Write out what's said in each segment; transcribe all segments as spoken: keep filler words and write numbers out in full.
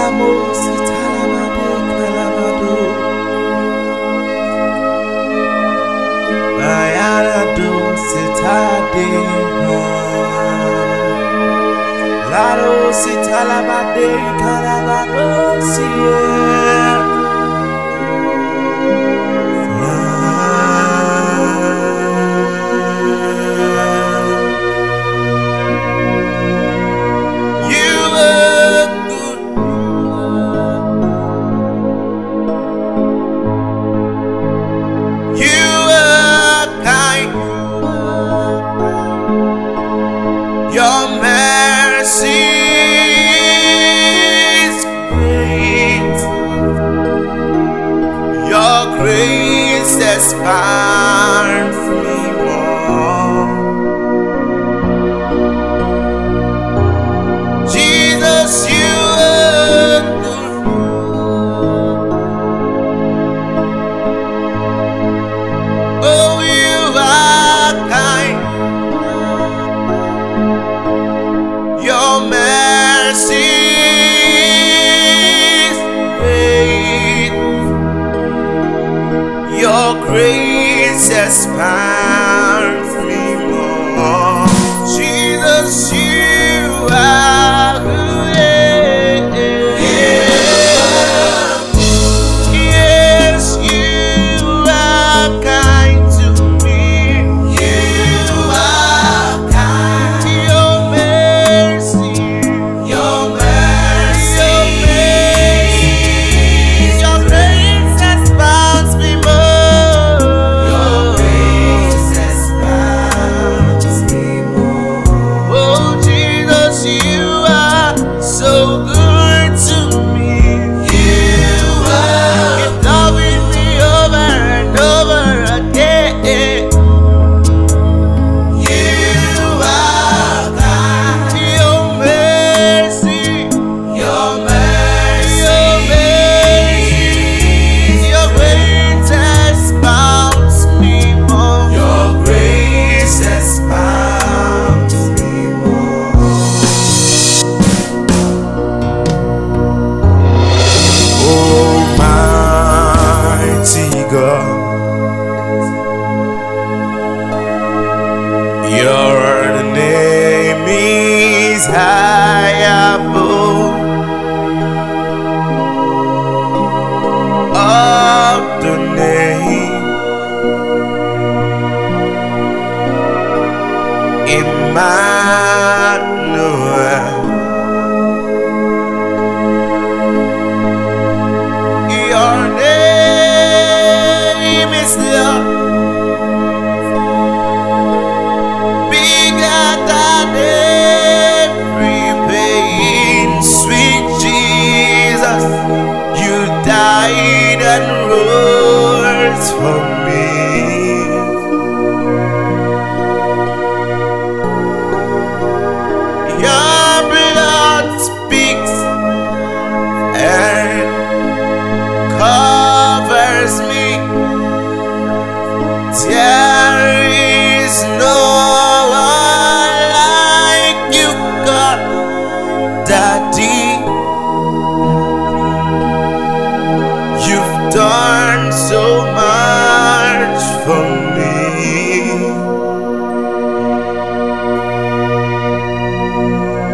Laro si talabade kalabado siye. Your mercy is great. Your grace expands me more. Jesus, you are good. Oh, you are kind. Your mercy is great. Your grace expands me more. Jesus, you are good. Yes, you are kind to me. You are kind. Your mercy. Your name is high above all the name. Emmanuel. Your name is love. Died and rose for me. Your blood speaks and covers me. There is no one like you, God, Daddy. You've done so much for me.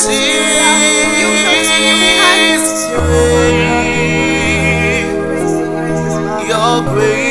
Your grace.